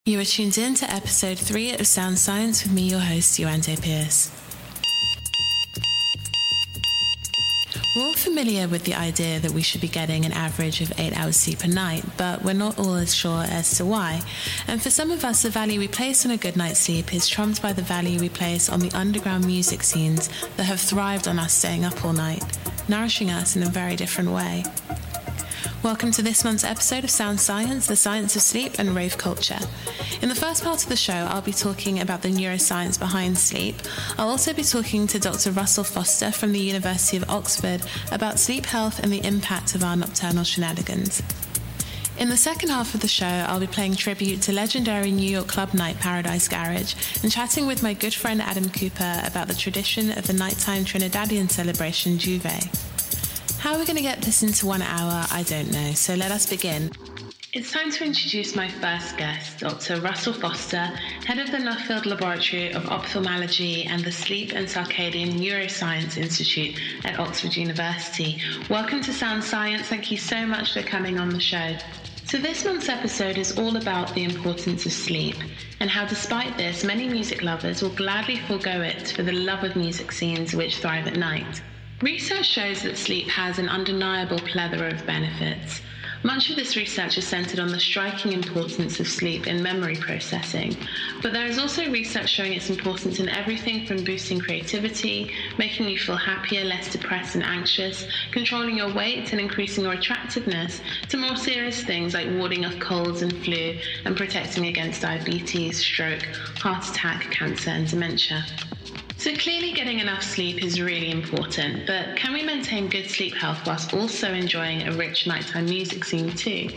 You are tuned in to episode 3 of Sound Science with me, your host, Yoante Pierce. We're all familiar with the idea that we should be getting an average of 8 hours sleep a night, but we're not all as sure as to why. And for some of us, the value we place on a good night's sleep is trumped by the value we place on the underground music scenes that have thrived on us staying up all night, nourishing us in a very different way. Welcome to this month's episode of Sound Science, the science of sleep and rave culture. In the first part of the show, I'll be talking about the neuroscience behind sleep. I'll also be talking to Dr. Russell Foster from the University of Oxford about sleep health and the impact of our nocturnal shenanigans. In the second half of the show, I'll be playing tribute to legendary New York club night Paradise Garage and chatting with my good friend Adam Cooper about the tradition of the nighttime Trinidadian celebration Juve. How are we going to get this into 1 hour? I don't know, so let us begin. It's time to introduce my first guest, Dr. Russell Foster, head of the Nuffield Laboratory of Ophthalmology and the Sleep and Circadian Neuroscience Institute at Oxford University. Welcome to Sound Science. Thank you so much for coming on the show. So this month's episode is all about the importance of sleep and how despite this, many music lovers will gladly forego it for the love of music scenes which thrive at night. Research shows that sleep has an undeniable plethora of benefits. Much of this research is centered on the striking importance of sleep in memory processing, but there is also research showing its importance in everything from boosting creativity, making you feel happier, less depressed and anxious, controlling your weight and increasing your attractiveness, to more serious things like warding off colds and flu and protecting against diabetes, stroke, heart attack, cancer and dementia. So clearly getting enough sleep is really important, but can we maintain good sleep health whilst also enjoying a rich nighttime music scene too?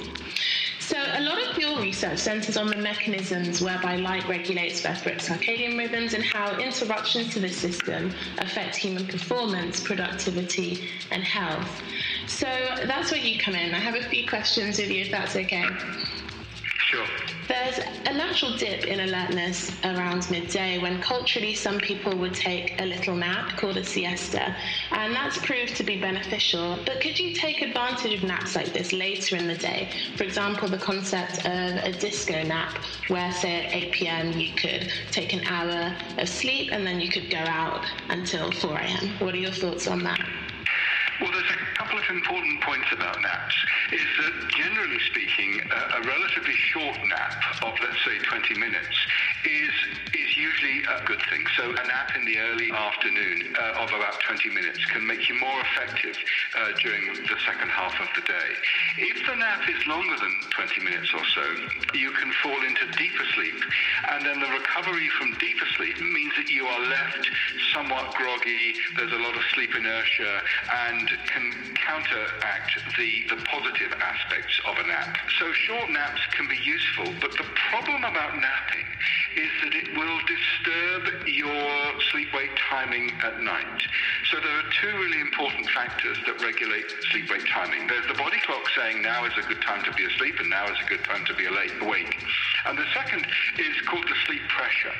So a lot of your research centers on the mechanisms whereby light regulates separate circadian rhythms and how interruptions to this system affect human performance, productivity, and health. So that's where you come in. I have a few questions with you, if that's okay. Sure. There's a natural dip in alertness around midday when culturally some people would take a little nap called a siesta, and that's proved to be beneficial. But could you take advantage of naps like this later in the day? For example, the concept of a disco nap, where say at 8 p.m. you could take an hour of sleep and then you could go out until 4 a.m. What are your thoughts on that? Well, there's a couple of important points about naps. Is that generally speaking, a relatively short nap of, let's say, 20 minutes is usually a good thing. So a nap in the early afternoon of about 20 minutes can make you more effective during the second half of the day. If the nap is longer than 20 minutes or so, you can fall into deeper sleep, and then the recovery from deeper sleep means that you are left somewhat groggy, there's a lot of sleep inertia, and can counteract the positive aspects of a nap. So short naps can be useful, but the problem about napping is that it will disturb your sleep-wake timing at night. So there are two really important factors that regulate sleep-wake timing. There's the body clock saying now is a good time to be asleep and now is a good time to be awake. And the second is called the sleep pressure.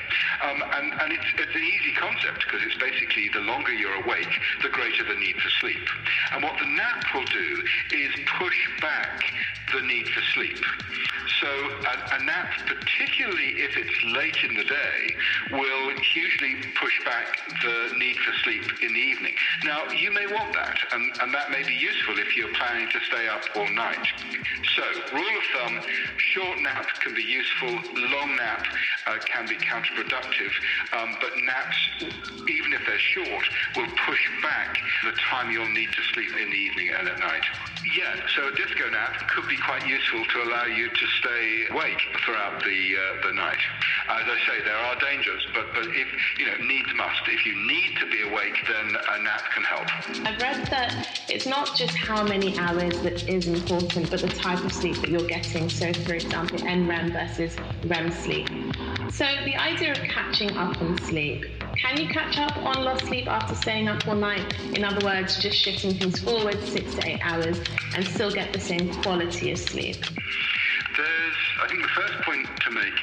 And it's an easy concept because it's basically the longer you're awake, the greater the need for sleep. And what the nap will do is push back the need for sleep. So a nap, particularly if it's late in the day, will hugely push back the need for sleep in the evening. Now, you may want that, and that may be useful if you're planning to stay up all night. So, rule of thumb, short nap can be useful, long nap can be counterproductive, but naps, even if they're short, will push back the time you'll need to sleep in the evening and at night. Yeah, so a disco nap could be quite useful to allow you to stay awake throughout the night. As I say, there are dangers, but if, needs must. If you need to be awake, then a nap can help. I've read that it's not just how many hours that is important, but the type of sleep that you're getting. So, for example, NREM versus REM sleep. So the idea of catching up on sleep. Can you catch up on lost sleep after staying up all night? In other words, just shifting things forward 6 to 8 hours and still get the same quality of sleep? I think the first point to make is that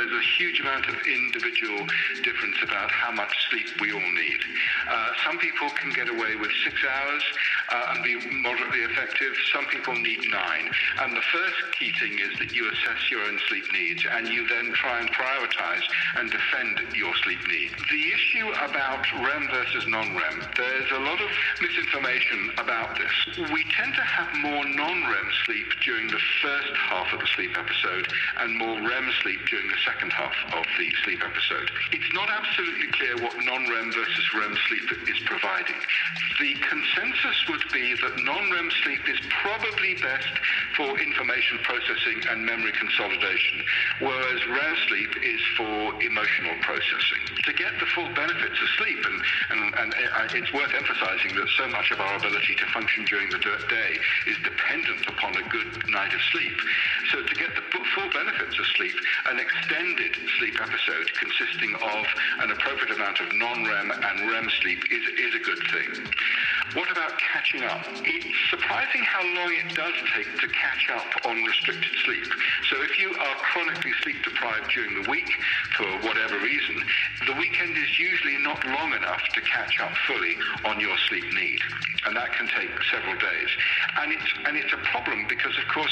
there's a huge amount of individual difference about how much sleep we all need. Some people can get away with 6 hours and be moderately effective. Some people need 9. And the first key thing is that you assess your own sleep needs and you then try and prioritize and defend your sleep need. The issue about REM versus non-REM, there's a lot of misinformation about this. We tend to have more non-REM sleep during the first half of the sleep episode and more REM sleep during the second half of the sleep episode. It's not absolutely clear what non-REM versus REM sleep is providing. The consensus would be that non-REM sleep is probably best for information processing and memory consolidation, whereas REM sleep is for emotional processing. To get the full benefits of sleep, and it's worth emphasizing that so much of our ability to function during the day is dependent upon a good night of sleep. So to get the full benefits of sleep, an extended sleep episode consisting of an appropriate amount of non-REM and REM sleep is a good thing. What about catching up? It's surprising how long it does take to catch up on restricted sleep. So if you are chronically sleep deprived during the week for whatever reason, the weekend is usually not long enough to catch up fully on your sleep need. And that can take several days. And it's a problem because, of course,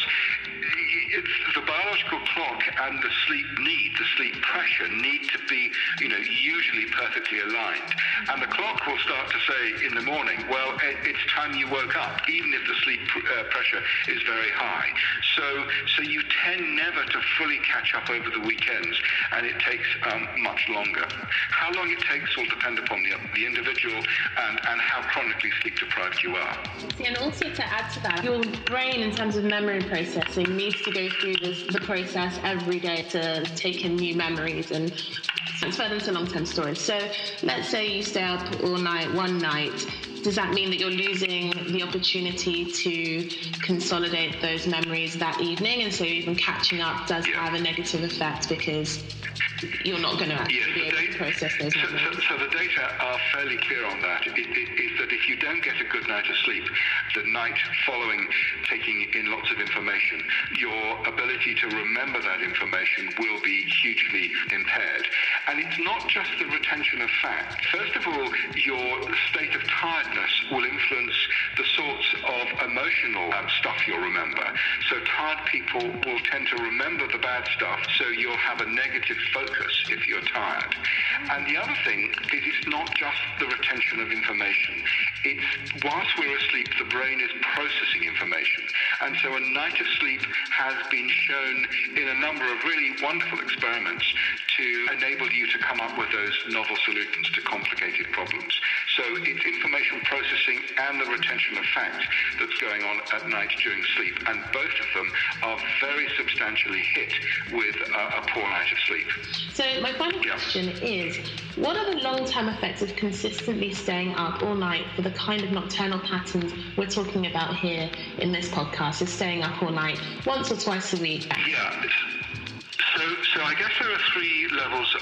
it's the biological clock and the sleep need, the sleep pressure need to be, usually perfectly aligned. And the clock will start to say in the morning, well, it's time you woke up, even if the sleep pressure is very high. So you tend never to fully catch up over the weekends, and it takes much longer. How long it takes will depend upon the individual and how chronically sleep deprived you are. And also to add to that, your brain, in terms of memory processing, needs to go through the process every day to take in new memories and transfer them to long-term storage. So let's say you stay up all night, one night. Does that mean that you're losing the opportunity to consolidate those memories that evening? And so even catching up does have a negative effect because you're not going to actually be able to process those memories. So the data are fairly clear on that. Is that if you don't get a good night of sleep, the night following taking in lots of information, your ability to remember that information will be hugely impaired. And it's not just the retention of fact. First of all, your state of tiredness will influence the sorts of emotional stuff you'll remember. So tired people will tend to remember the bad stuff, so you'll have a negative focus if you're tired. And the other thing is it's not just the retention of information. It's whilst we're asleep, the brain is processing information. And so a night of sleep has been shown in a number of really wonderful experiments to enable you to come up with those novel solutions to complicated problems. So it's information processing and the retention of fact that's going on at night during sleep. And both of them are very substantially hit with a poor night of sleep. So my final question is, what are the long-term effects of consistently staying up all night for the kind of nocturnal patterns we're talking about here in this podcast, is staying up all night once or twice a week? Yeah. So I guess there are 3 levels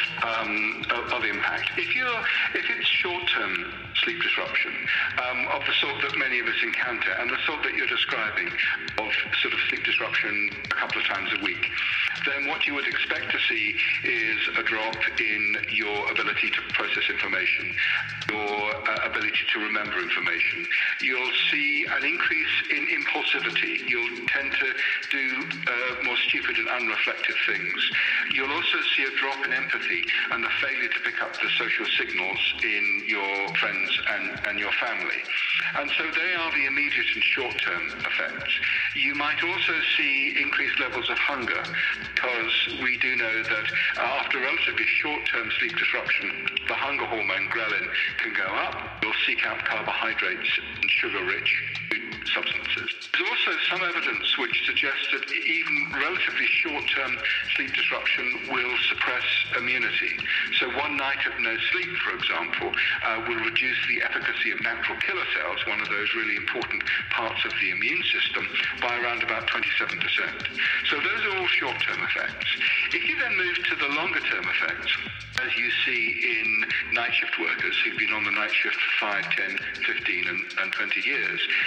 of impact. If it's short-term sleep disruption of the sort that many of us encounter and the sort that you're describing of sort of sleep disruption a couple of times a week, then what you would expect to see is a drop in your ability to process information, your ability to remember information. You'll see an increase in impulsivity. You'll tend to do more stupid and unreflective things. You'll also see a drop in empathy and the failure to pick up the social signals in your friends and your family. And so they are the immediate and short-term effects. You might also see increased levels of hunger, because we do know that after relatively short-term sleep disruption, the hunger hormone ghrelin can go up. You'll seek out carbohydrates and sugar-rich substances. There's also some evidence which suggests that even relatively short-term sleep disruption will suppress immunity. So one night of no sleep, for example, will reduce the efficacy of natural killer cells, one of those really important parts of the immune system, by around about 27%. So those are all short-term effects. If you then move to the longer-term effects, as you see in night shift workers who've been on the night shift for 5, 10, 15 and 20 years, then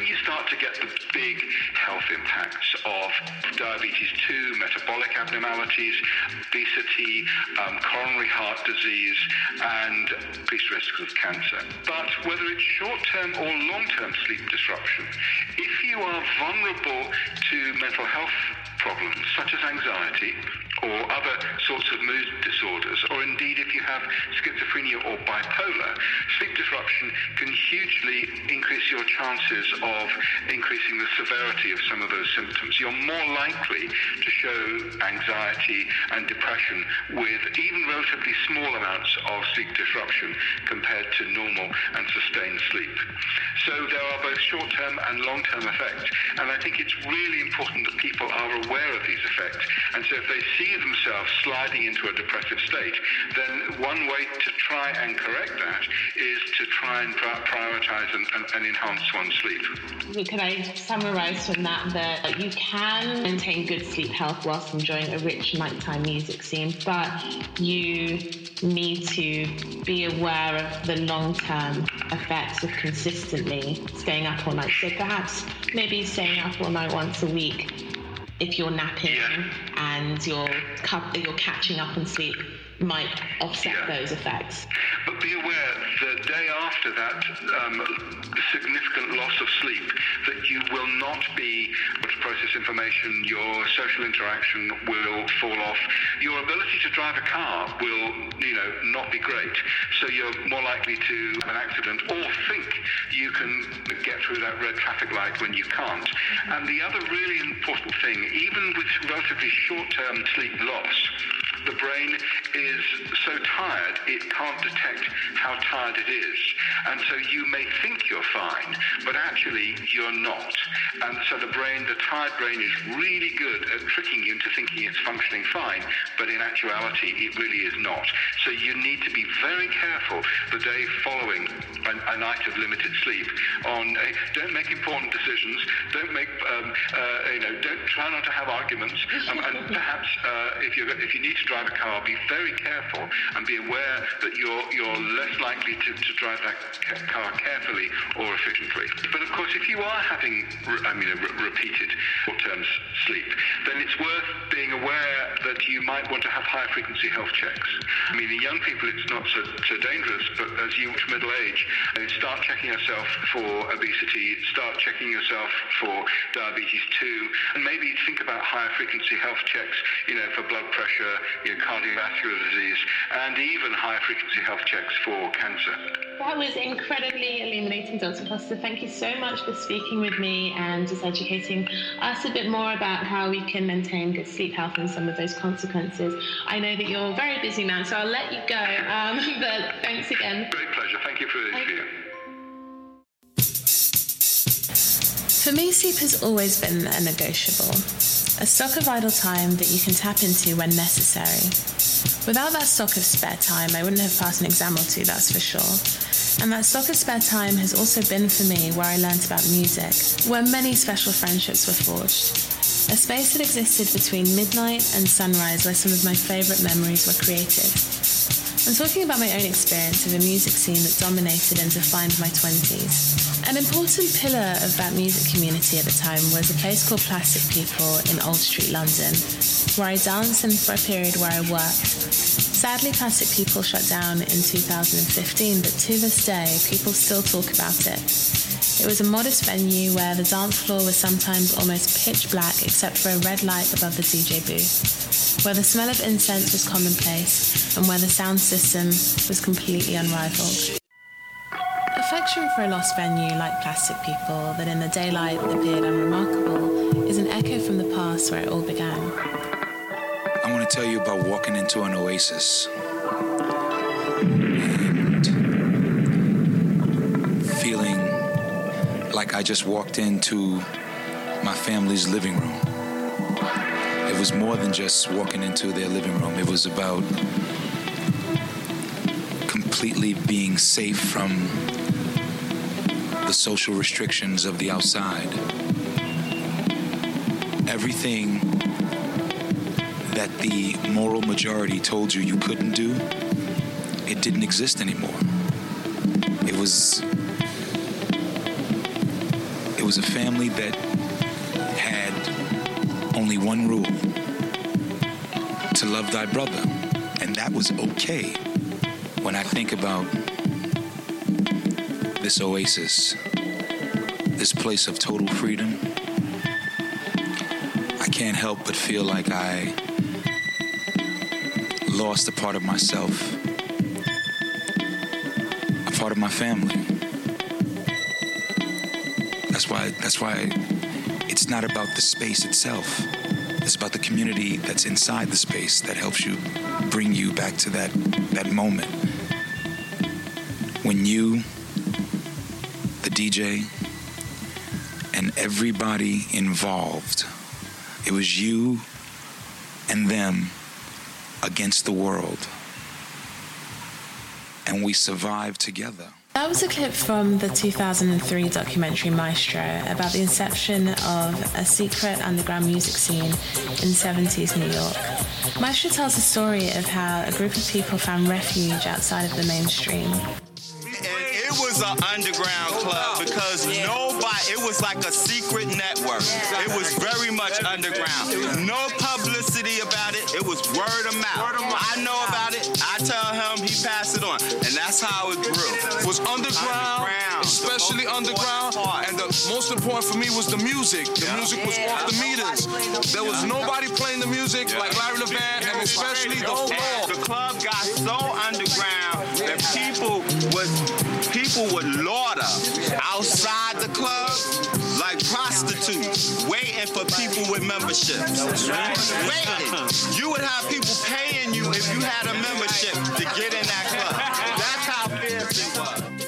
you start to get the big health impacts of diabetes 2, metabolic abnormalities, obesity, coronary heart disease, and increased risk of cancer. But whether it's short-term or long-term sleep disruption, if you are vulnerable to mental health problems such as anxiety or other sorts of mood disorders, or indeed if you have schizophrenia or bipolar, sleep disruption can hugely increase your chances of increasing the severity of some of those symptoms. You're more likely to show anxiety and depression with even relatively small amounts of sleep disruption compared to normal and sustained sleep. So there are both short-term and long-term effects, and I think it's really important that people are aware of these effects. And so if they see themselves sliding into a depressive state, then one way to try and correct that is to try and prioritize and enhance one's sleep. Could I summarize from that you can maintain good sleep health whilst enjoying a rich nighttime music scene, but you need to be aware of the long-term effects of consistently staying up all night. So perhaps maybe staying up all night once a week if you're napping and you're catching up on sleep might offset those effects. But be aware the day after that significant loss of sleep that you will not be able to process information, your social interaction will fall off, your ability to drive a car will not be great, so you're more likely to have an accident or think you can get through that red traffic light when you can't. And the other really important thing, even with relatively short-term sleep loss, the brain is so tired it can't detect how tired it is, and so you may think you're fine, but actually you're not. And so the tired brain is really good at tricking you into thinking it's functioning fine, but in actuality it really is not. So you need to be very careful the day following a night of limited sleep. Don't make important decisions. Don't make don't try not to have arguments. And perhaps if you need to drive a car, be very careful and be aware that you're less likely to drive that car carefully or efficiently. But of course, if you are having repeated short-term sleep, then it's worth being aware that you might want to have higher frequency health checks. In young people it's not so dangerous, but as you reach middle age, start checking yourself for obesity, start checking yourself for diabetes 2, and maybe think about higher frequency health checks, for blood pressure, cardiovascular disease, and even higher frequency health checks for cancer. That was incredibly illuminating, Dr. Foster. Thank you so much for speaking with me and just educating us a bit more about how we can maintain good sleep health and some of those consequences. I know that you're a very busy man, so I'll let you go, but thanks again. Great pleasure. Thank you for the interview. For me, sleep has always been a negotiable, a stock of idle time that you can tap into when necessary. Without that stock of spare time, I wouldn't have passed an exam or two, that's for sure. And that stock of spare time has also been for me where I learnt about music, where many special friendships were forged. A space that existed between midnight and sunrise where some of my favourite memories were created. I'm talking about my own experience of a music scene that dominated and defined my 20s. An important pillar of that music community at the time was a place called Plastic People in Old Street, London, where I danced and for a period where I worked. Sadly, Plastic People shut down in 2015, but to this day, people still talk about it. It was a modest venue where the dance floor was sometimes almost pitch black except for a red light above the DJ booth, where the smell of incense was commonplace and where the sound system was completely unrivaled. Affection for a lost venue like Plastic People that in the daylight appeared unremarkable is an echo from the past where it all began. I want to tell you about walking into an oasis and feeling like I just walked into my family's living room. It was more than just walking into their living room. It was about completely being safe from the social restrictions of the outside. Everything that the moral majority told you couldn't do, it didn't exist anymore. It was It was a family that had only one rule: to love thy brother. And that was okay. When I think about this oasis, this place of total freedom, I can't help but feel like I lost a part of myself, a part of my family. That's why it's not about the space itself. It's about the community that's inside the space that helps you bring you back to that moment. When you, the DJ, and everybody involved, it was you and them against the world. And we survived together. That was a clip from the 2003 documentary Maestro about the inception of a secret underground music scene in 70s New York. Maestro tells the story of how a group of people found refuge outside of the mainstream. It was an underground club because it was like a secret network. It was very much underground. No publicity about it. It was word of mouth. I know about it. I tell him, he passed it on. And that's how it grew. It was underground, especially underground. And the most important for me was the music. The music was off the meters. There was nobody playing the music like Larry Levan, and especially the floor. The club got so underground that people would lauder outside the club like prostitutes, waiting for people with memberships. Waiting. You would have people paying you if you had a membership to get in that club. That's how fierce it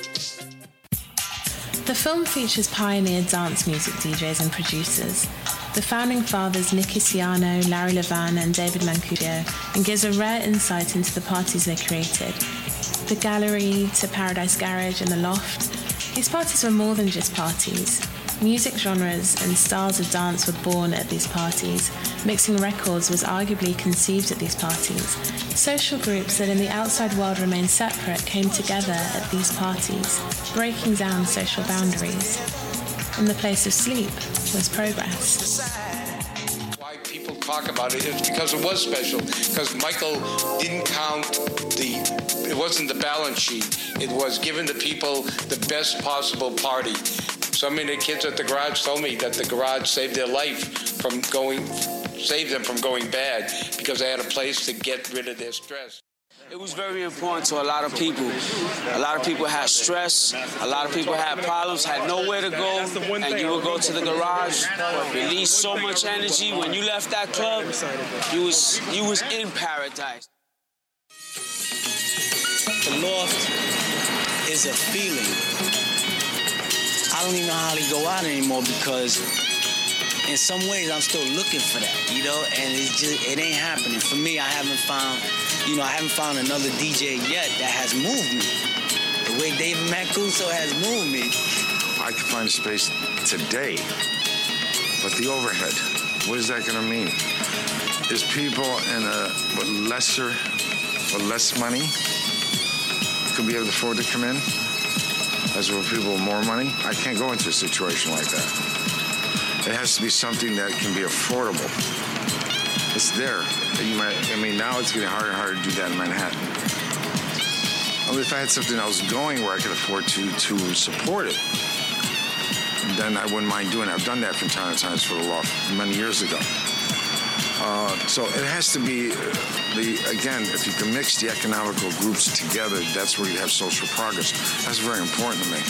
was. The film features pioneer dance music DJs and producers, the founding fathers Nicky Siano, Larry Levan and David Mancuso, and gives a rare insight into the parties they created. The Gallery to Paradise Garage and The Loft, these parties were more than just parties. Music genres and styles of dance were born at these parties. Mixing records was arguably conceived at these parties. Social groups that in the outside world remained separate came together at these parties, breaking down social boundaries. And the place of sleep was progress. Why people talk about it is because it was special, because Michael didn't count it wasn't the balance sheet. It was giving the people the best possible party. So many kids at the garage told me that the garage saved their life saved them from going bad because they had a place to get rid of their stress. It was very important to a lot of people. A lot of people had stress. A lot of people had problems, had nowhere to go. And you would go to the garage, release so much energy. When you left that club, you was in paradise. The Loft is a feeling. I don't even know how to go out anymore because in some ways I'm still looking for that, and it ain't happening. For me, I haven't found another DJ yet that has moved me. The way David Mancuso has moved me. I could find a space today, but the overhead, what is that gonna mean? Is people with less money could be able to afford to come in? As with people with more money, I can't go into a situation like that. It has to be something that can be affordable. It's there. Now it's getting harder and harder to do that in Manhattan. If I had something else going where I could afford to support it, then I wouldn't mind doing it. I've done that from time to time for the Loft many years ago. So it has to be, if you can mix the economical groups together, that's where you have social progress. That's very important to me.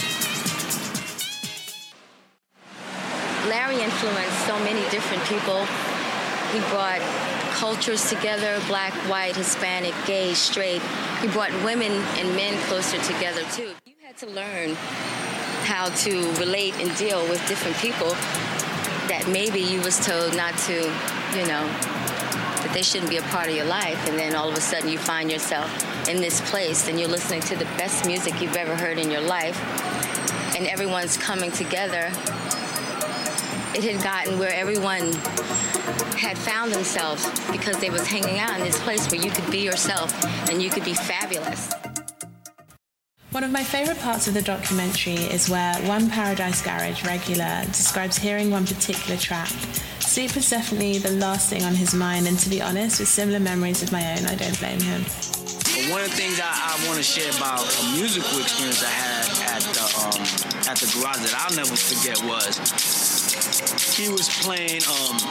Larry influenced so many different people. He brought cultures together, black, white, Hispanic, gay, straight. He brought women and men closer together, too. You had to learn how to relate and deal with different people that maybe you was told not to, that they shouldn't be a part of your life. And then all of a sudden you find yourself in this place and you're listening to the best music you've ever heard in your life. And everyone's coming together. It had gotten where everyone had found themselves because they was hanging out in this place where you could be yourself and you could be fabulous. One of my favourite parts of the documentary is where one Paradise Garage regular describes hearing one particular track. Sleep was definitely the last thing on his mind, and to be honest, with similar memories of my own, I don't blame him. But one of the things I want to share about a musical experience I had at the garage that I'll never forget was he was playing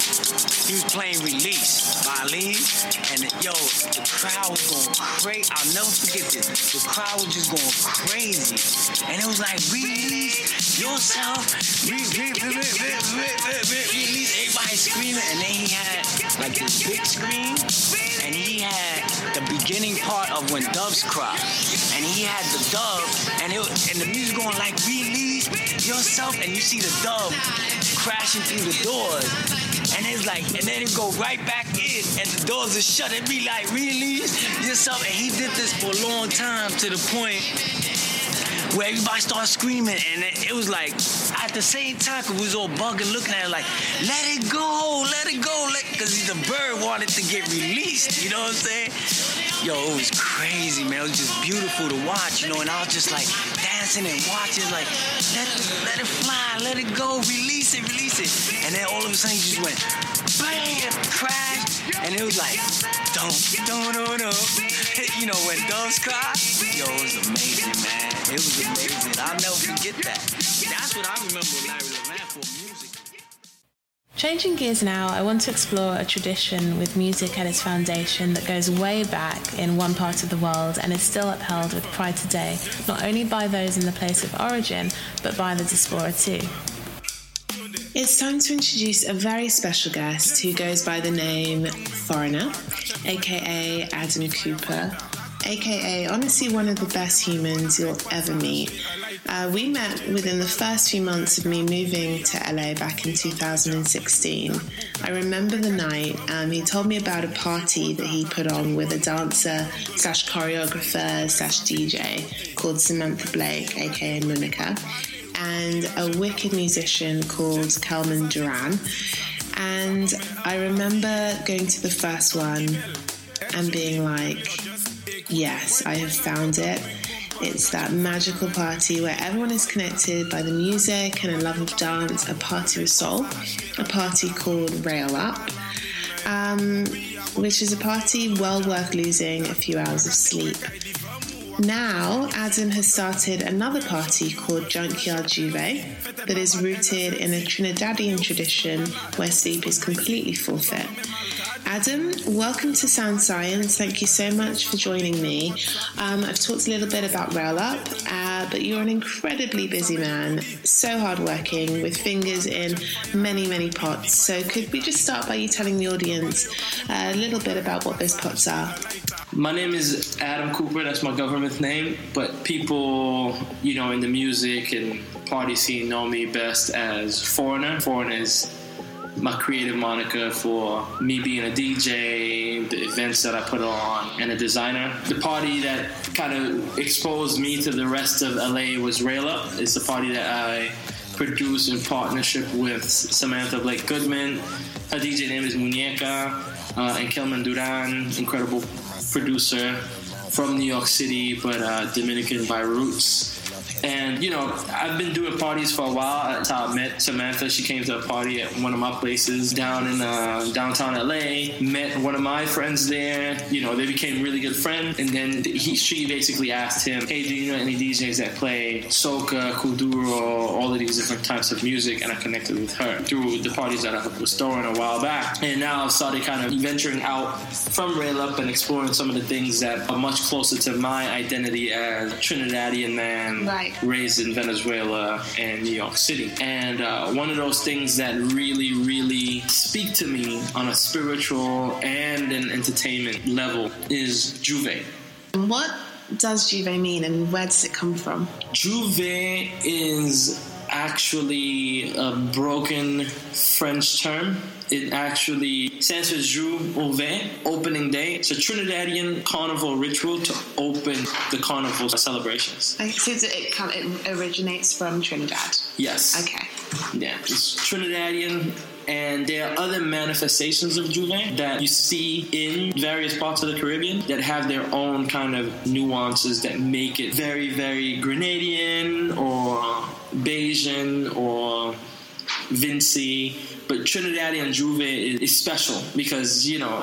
Release by Lean, and the crowd was going crazy. I'll never forget this. The crowd was just going crazy, and it was like, release yourself, release. Everybody screaming, and then he had like this big screen, and he had the beginning part of when doves cry, and he had the dove, and the music going like, release yourself, and you see the dove crashing through the doors, and it's like, and then it go right back in, and the doors are shut, and be like, release yourself, and he did this for a long time to the point where everybody started screaming, and it was like, at the same time, cause we was all bugging, looking at it like, let it go, cause the bird wanted to get released, you know what I'm saying? Yo, it was crazy, man. It was just beautiful to watch, and I was just like dancing and watching, like, let it fly, let it go, release it. And then all of a sudden, you just went, bam, crash, and it was like, don't. When doves cry, yo, it was amazing, man. It was amazing. I'll never forget that. That's what I remember Larry Levan for music. Changing gears now, I want to explore a tradition with music at its foundation that goes way back in one part of the world and is still upheld with pride today, not only by those in the place of origin, but by the diaspora too. It's time to introduce a very special guest who goes by the name Foreigner, aka Adam Cooper, aka honestly one of the best humans you'll ever meet. We met within the first few months of me moving to LA back in 2016. I remember the night he told me about a party that he put on with a dancer / choreographer / DJ called Samantha Blake, aka Monica, and a wicked musician called Kelman Duran. And I remember going to the first one and being like, yes, I have found it. It's that magical party where everyone is connected by the music and a love of dance, a party of soul, a party called Rail Up, which is a party well worth losing a few hours of sleep. Now, Adam has started another party called Junkyard Juve that is rooted in a Trinidadian tradition where sleep is completely forfeit. Adam, welcome to Sound Science. Thank you so much for joining me. I've talked a little bit about Rail Up, but you're an incredibly busy man, so hardworking, with fingers in many, many pots. So could we just start by you telling the audience a little bit about what those pots are? My name is Adam Cooper, that's my government name, but people, in the music and party scene know me best as Foreigner. Foreigner is my creative moniker for me being a DJ, the events that I put on, and a designer. The party that kind of exposed me to the rest of LA was Rail Up. It's a party that I produced in partnership with Samantha Blake Goodman. Her DJ name is Muñeca, and Kelman Duran, incredible producer from New York City, but Dominican by roots. And, I've been doing parties for a while. That's how I met Samantha. She came to a party at one of my places down in downtown LA. Met one of my friends there. They became really good friends. And then she basically asked him, hey, do you know any DJs that play soca, kuduro, all of these different types of music? And I connected with her through the parties that I was throwing a while back. And now I've started kind of venturing out from Rail Up and exploring some of the things that are much closer to my identity as a Trinidadian man. Right. Raised in Venezuela and New York City. And one of those things that really, really speak to me on a spiritual and an entertainment level is Juve. What does Juve mean and where does it come from? Juve is actually a broken French term. It actually stands for Jour Ouvert, opening day. It's a Trinidadian carnival ritual to open the carnival celebrations. So it originates from Trinidad? Yes. Okay. Yeah, it's Trinidadian, And there are other manifestations of J'ouvert that you see in various parts of the Caribbean that have their own kind of nuances that make it very, very Grenadian or Bajan or Vincy. But Trinidadian J'ouvert is special because, you know,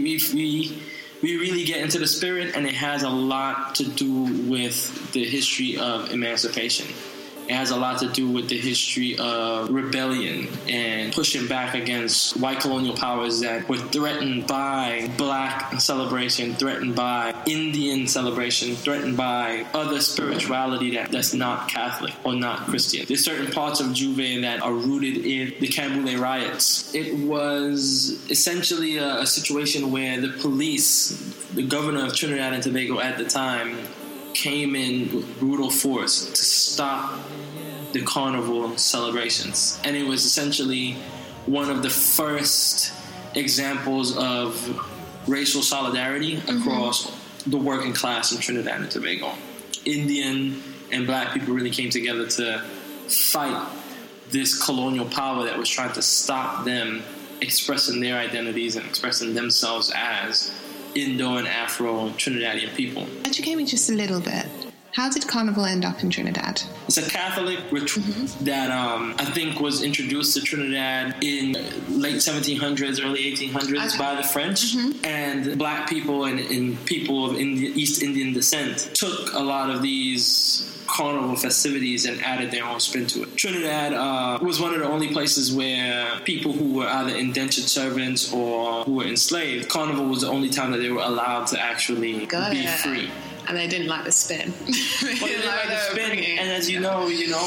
we really get into the spirit, and it has a lot to do with the history of emancipation. It has a lot to do with the history of rebellion and pushing back against white colonial powers that were threatened by black celebration, threatened by Indian celebration, threatened by other spirituality that's not Catholic or not Christian. There's certain parts of J'ouvert that are rooted in the Camboulé riots. It was essentially a situation where the police, the governor of Trinidad and Tobago at the time, came in with brutal force to stop the carnival celebrations. And it was essentially one of the first examples of racial solidarity across the working class in Trinidad and Tobago. Indian and black people really came together to fight this colonial power that was trying to stop them expressing their identities and expressing themselves as Indo and Afro Trinidadian people. Educate me just a little bit. How did Carnival end up in Trinidad? It's a Catholic ritual that I think was introduced to Trinidad in late 1700s, early 1800s by the French. And black people and people of East Indian descent took a lot of these carnival festivities and added their own spin to it. Trinidad was one of the only places where people who were either indentured servants or who were enslaved, Carnival was the only time that they were allowed to actually be free. And they didn't like the spin. Well, they didn't like the spin, and as you know,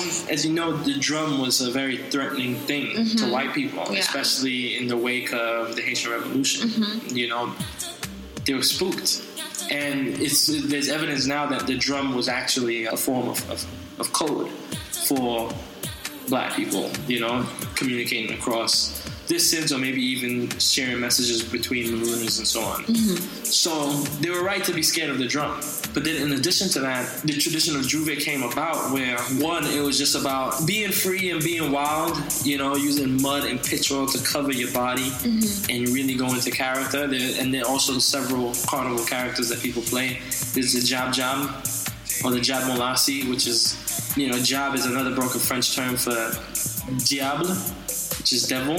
the drum was a very threatening thing to white people, especially in the wake of the Haitian Revolution. You know, they were spooked. And there's evidence now that the drum was actually a form of code for black people, you know, communicating across distance or maybe even sharing messages between marooners and so on. So they were right to be scared of the drum. But then in addition to that, the tradition of J'ouvert came about where, one, it was just about being free and being wild, you know, using mud and pitch oil to cover your body and really go into character. And then also several carnival characters that people play. There's the Jab Jab or the Jab Molassi, which is, you know, Jab is another broken French term for diable, which is devil.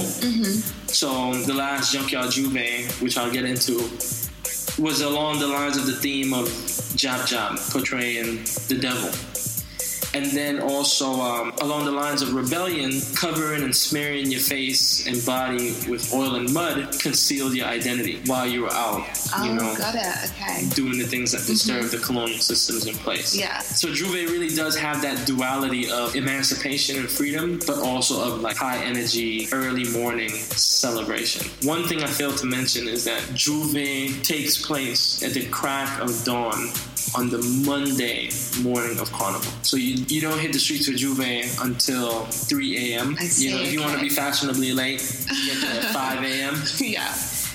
So the last Junkyard J'ouvert, which I'll get into, was along the lines of the theme of Jab Jab, portraying the devil. And then also along the lines of rebellion, covering and smearing your face and body with oil and mud concealed your identity while you were out, got it. Okay. Doing the things that disturb the colonial systems in place. Yeah. So J'ouvert really does have that duality of emancipation and freedom, but also of like high energy, early morning celebration. One thing I failed to mention is that J'ouvert takes place at the crack of dawn on the Monday morning of Carnival. So you don't hit the streets of J'ouvert until 3 a.m. See, if you want to be fashionably late, you get there at 5 a.m. Yeah.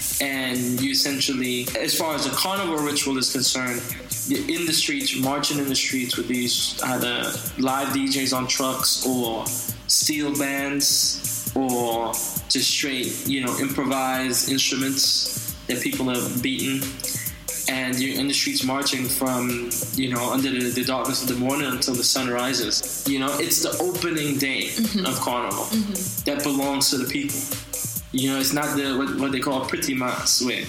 And you essentially, as far as the Carnival ritual is concerned, you're in the streets, marching in the streets with these either live DJs on trucks or steel bands or just straight, improvised instruments that people have beaten. And you're in the streets marching from, under the darkness of the morning until the sun rises. It's the opening day of Carnival that belongs to the people. It's not what they call pretty mas, where,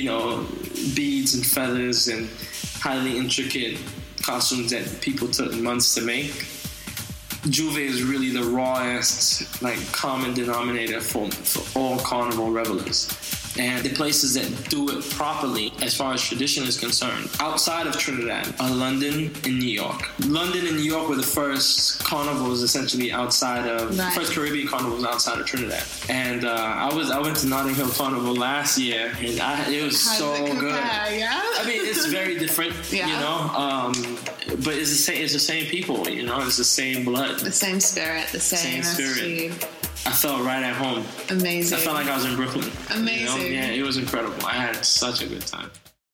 beads and feathers and highly intricate costumes that people took months to make. J'ouvert is really the rawest, common denominator for all Carnival revelers. And the places that do it properly, as far as tradition is concerned, outside of Trinidad, are London and New York. London and New York were the first carnivals, essentially outside of first Caribbean carnivals outside of Trinidad. And I went to Notting Hill Carnival last year, and it was so good. Yeah? I mean, it's very different, but it's the same people, it's the same blood, the same spirit, the same spirit. I felt right at home. Amazing. I felt like I was in Brooklyn. Amazing. Yeah, it was incredible. I had such a good time.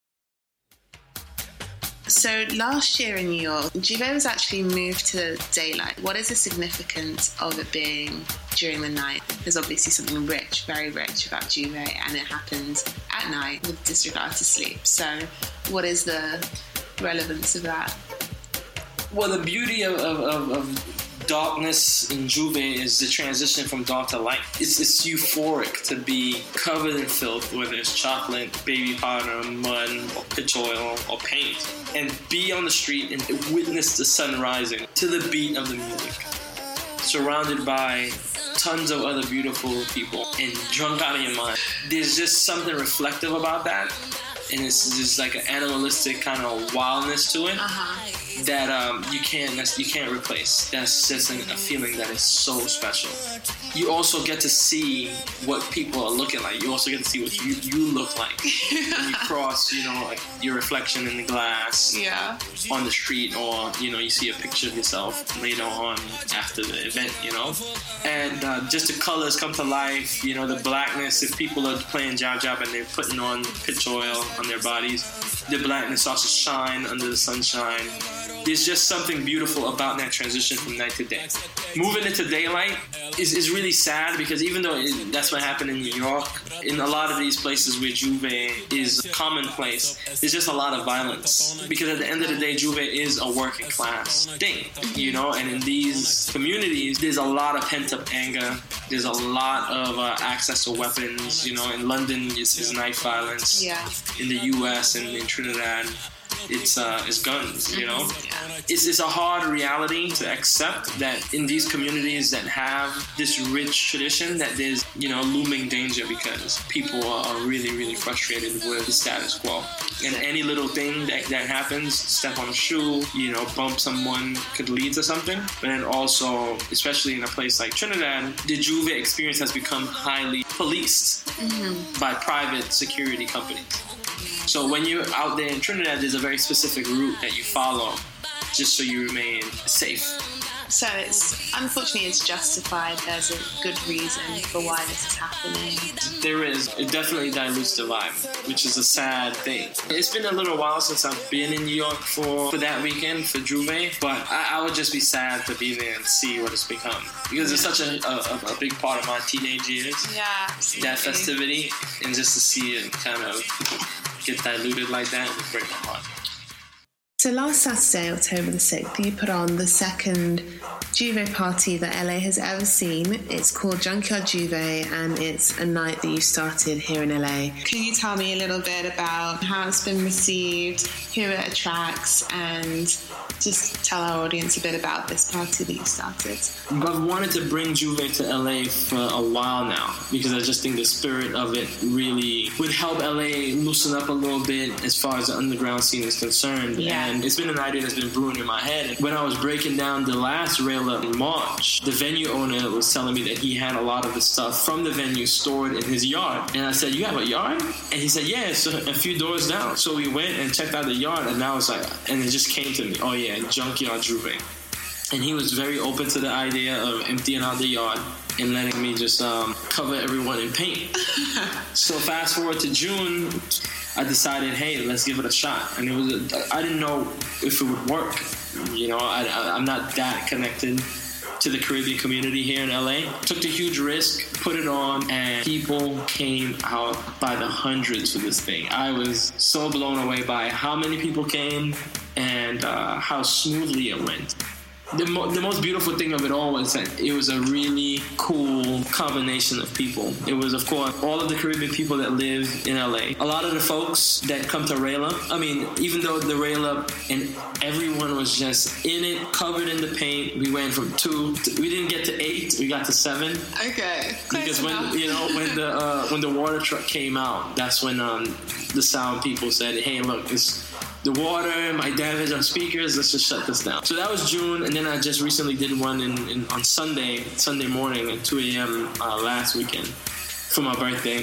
So last year in New York, J'ouvert was actually moved to daylight. What is the significance of it being during the night. There's obviously something rich, very rich about Juve, and it happens at night with disregard to sleep. So what is the relevance of that? Well, the beauty of darkness in Juve is the transition from dark to light. It's euphoric to be covered in filth, whether it's chocolate, baby powder, mud, or pitch oil, or paint, and be on the street and witness the sun rising to the beat of the music, surrounded by tons of other beautiful people and drunk out of your mind. There's just something reflective about that, and it's just like an animalistic kind of wildness to it. That you can't replace. That's just a feeling that is so special. You also get to see what people are looking like. You also get to see what you look like when you cross, like your reflection in the glass on the street, or you see a picture of yourself later on after the event. And just the colors come to life. The blackness. If people are playing jab and they're putting on pitch oil on their bodies, the blackness starts to shine under the sunshine. There's just something beautiful about that transition from night to day. Moving into daylight is really sad, because even though that's what happened in New York, in a lot of these places where Juve is commonplace, there's just a lot of violence. Because at the end of the day, Juve is a working class thing, and in these communities, there's a lot of pent-up anger. There's a lot of access to weapons. In London, it's knife violence. In the U.S. and in Trinidad, it's guns, It's a hard reality to accept that in these communities that have this rich tradition, that there's, looming danger, because people are really, really frustrated with the status quo. And any little thing that happens, step on a shoe, bump someone, could lead to something. But then also, especially in a place like Trinidad, the Juve experience has become highly policed by private security companies. So when you're out there in Trinidad, there's a very specific route that you follow just so you remain safe. So unfortunately it's justified. There's a good reason for why this is happening. There is. It definitely dilutes the vibe, which is a sad thing. It's been a little while since I've been in New York for that weekend, for Juve, but I would just be sad to be there and see what it's become. Because it's such a big part of my teenage years. Yeah, absolutely. That festivity, and just to see it kind of get diluted like that would break my heart. So last Saturday, October the 6th, you put on the second Juve party that LA has ever seen. It's called Junkyard Juve, and it's a night that you started here in LA. Can you tell me a little bit about how it's been received, who it attracts, and just tell our audience a bit about this party that you started? I've wanted to bring Juve to LA for a while now, because I just think the spirit of it really would help LA loosen up a little bit as far as the underground scene is concerned. And it's been an idea that's been brewing in my head. And when I was breaking down the last rail up in March, the venue owner was telling me that he had a lot of the stuff from the venue stored in his yard. And I said, "You have a yard?" And he said, "Yeah, it's a few doors down." So we went and checked out the yard, and now it's like, and it just came to me, "Oh yeah, Junkyard Juve." And he was very open to the idea of emptying out the yard and letting me just cover everyone in paint. So fast forward to June, I decided, hey, let's give it a shot. And I didn't know if it would work. I'm not that connected to the Caribbean community here in LA. Took the huge risk, put it on, and people came out by the hundreds for this thing. I was so blown away by how many people came and how smoothly it went. The most beautiful thing of it all was that it was a really cool combination of people. It was, of course, all of the Caribbean people that live in LA. A lot of the folks that come to Rail Up. I mean, even though the Rail Up and everyone was just in it, covered in the paint. We went from 2 we didn't get to 8, we got to 7. Okay. Because when the water truck came out, that's when the sound people said, "Hey, look, the water might damage our speakers, let's just shut this down." So that was June, and then I just recently did one on Sunday morning at 2 a.m. Last weekend for my birthday,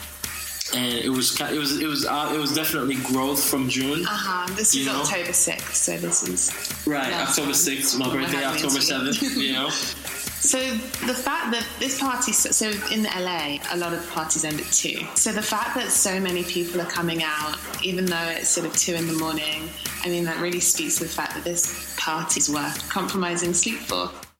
and it was definitely growth from June. This is October 6th, so this is right. October 6th, my birthday, October 7th. So the fact that this party, so in LA, a lot of parties end at 2. So the fact that so many people are coming out, even though it's sort of 2 in the morning, I mean, that really speaks to the fact that this party is worth compromising sleep for.